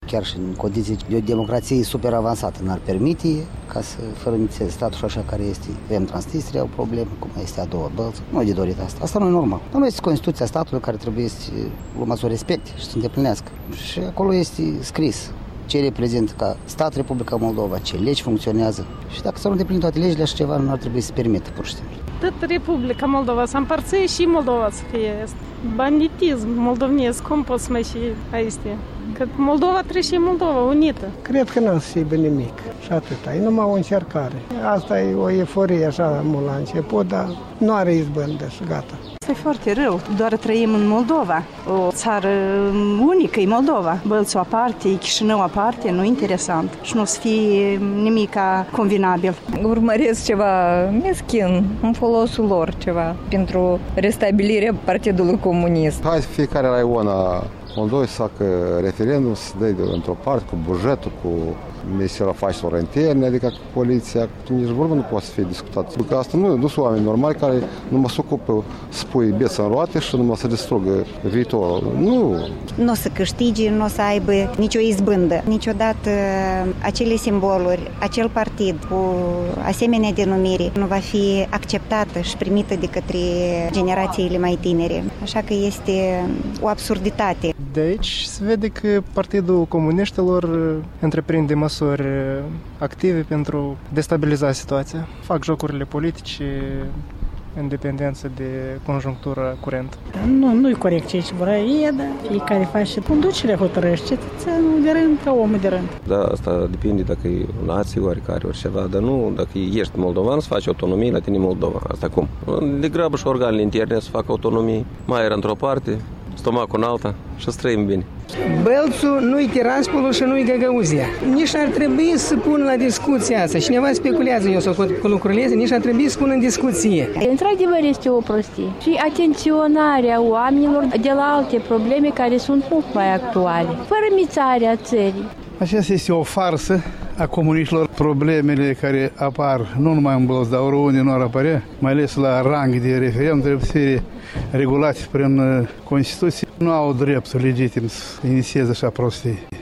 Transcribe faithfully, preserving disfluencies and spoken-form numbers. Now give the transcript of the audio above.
chiar și în condiții de o democrație super avansată, n-ar permite ca să fărâmițeze statul așa care este. Avem Transnistria, o problemă, cum este a doua Bălți. Nu e de dorit asta. Asta nu e normal. Dar nu este Constituția statului care trebuie să lumea să o respecte și să îndeplinească. Și acolo este scris ce reprezintă ca stat Republica Moldova, ce legi funcționează. Și dacă s-au îndeplinit toate legile, așa ceva nu ar trebui să permită, pur și simplu. Tot Republica Moldova s-a împărțit și Moldova să fie. Banditism moldovnesc, cum poți să mai și aici? Că Moldova trebuie și Moldova unită. Cred că n-a să fie nimic și atâta. E numai o încercare. Asta e o euforie așa mult la început, dar nu are izbândă și gata. E foarte rău. Doar trăim în Moldova. O țară unică e Moldova. Bălți-o aparte, Chișinău aparte, nu interesant. Și nu o să fie nimic convenabil. Urmăresc ceva meschin, în folosul lor ceva, pentru restabilirea Partidului Comunist. Hai fiecare raion a Moldovei să facă referendum, să dea într-o parte cu bugetul, cu Ministerul Afacerilor Interne, adică cu poliția, nici vorbă nu poate să fie discutat. Pentru că asta nu, nu sunt oameni normali care numai se ocupă să pui beță în roate și numai să distrugă viitorul. Nu! Nu o să câștige, nu o să aibă nicio izbândă. Niciodată acele simboluri, acel partid cu asemenea denumire nu va fi acceptată și primită de către generațiile mai tinere. Așa că este o absurditate. De aici se vede că Partidul Comuniștilor întreprinde măsuri active pentru destabiliza situația. Fac jocurile politice în dependență de conjunctura curentă. Nu, nu e corect ce vor ei, dar fiecare face conducerea hotărăște, cetățenul de rând ca omul de rând. Da, asta depinde dacă e o nație oarecare, ori ceva, dar nu, dacă ești moldovan, să faci autonomie la tine Moldova. Asta cum? De grabă și organele interne să facă autonomie, mai era într-o parte, stomacul în alta și să trăim bine. Bălțul nu-i Tiraspolul și nu-i Găgăuzia. Nici n-ar trebui să pună la discuția asta. Cineva speculează eu cu lucrurile astea, nici n-ar trebui să pună în discuție. Într-adevăr este o prostie. Și atenționarea oamenilor de la alte probleme care sunt mult mai actuale. Fără mițarea țării. Aceasta este o farsă a comuniștilor. Problemele care apar nu numai în Bălți, dar oriunde nu ar apărea, mai ales la rang de referendum, trebuie să fie regulate prin Constituție. Nu au dreptul legitim să inițieze așa prostii.